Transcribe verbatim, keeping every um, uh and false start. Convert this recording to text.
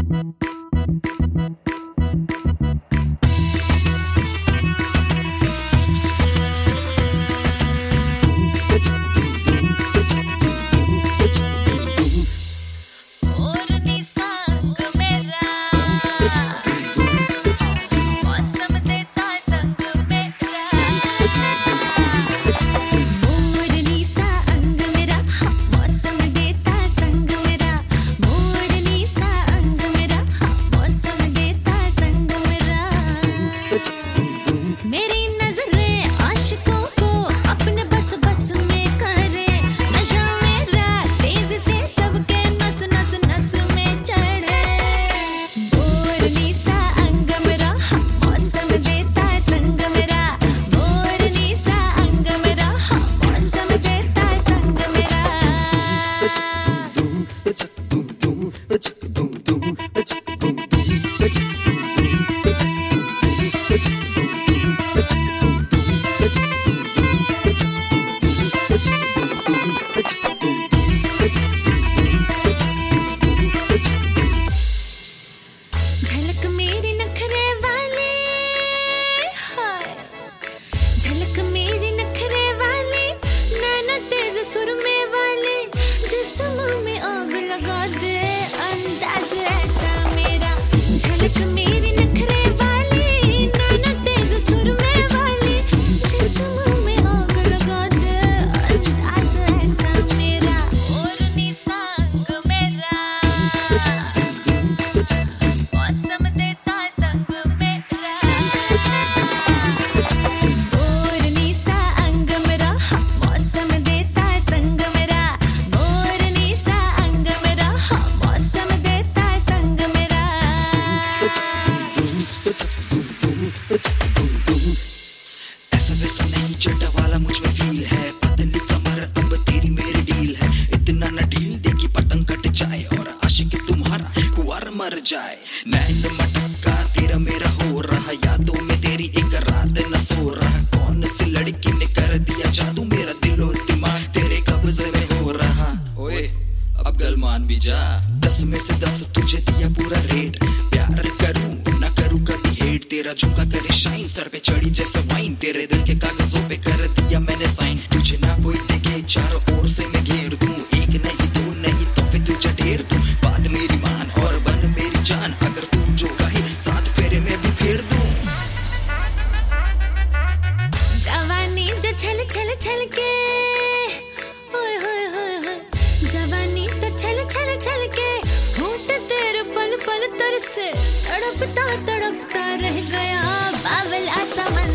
झलक मेरी नखरे वाली, झलक मेरी नखरे वाली, नैना तेज सुरमे वाली, जिस्म में आग लगा दे अंदाज ऐसा मेरा। झलक मेरी नखरे वाली, नैना तेज सुरमे वाली, जिस्म में आग लगा दे अंदाज ऐसा मेरा। और नी संग मेरा मौसम देता संग मेरा, और नी सा अंग मेरा मौसम देता संग मेरा, और नी सा अंग मेरा मौसम देता संग मेरा। ऐसा वैसा नहीं चड्डा वाला मुझ में फील है, पतली कमर अब तेरी मेरी डील है, इतना न ढील दे कि पतंग कट जाए और आशिक तुम्हारा कुंवार मर जाए। नैन मटका तेरा मेरा हो रहा, यादों में तेरी एक रात न सो रहा, कौन सी लड़की ने कर दिया जादू, मेरा दिलो दिमाग तेरे कब्जे में हो रहा। ओए अब गल मान भी जा, दस में से दस तुझे दिया पूरा रेट, प्यार करूं न करूं कभी हेट, तेरा झुमका करे शाइन सर पे चढ़ी जैसे वाइन, तेरे दिल के कागजों पे कर दिया मैंने साइन, तुझे ना कोई देखे चारों ओर से मैं घेर दूं, एक नहीं दो नहीं तो फिर तुझे ढेर दूं, बात मेरी मान और बन मेरी जान, अगर तू जो कहे साथ फेरे में भी फेर दूं। जवानी जो छल छल छल के, ओए होए होए होए, जवानी तो छल छल छल के, होठ तेरे पल पल तरसे, तड़पता तड़पता रह गया बावल आसमान।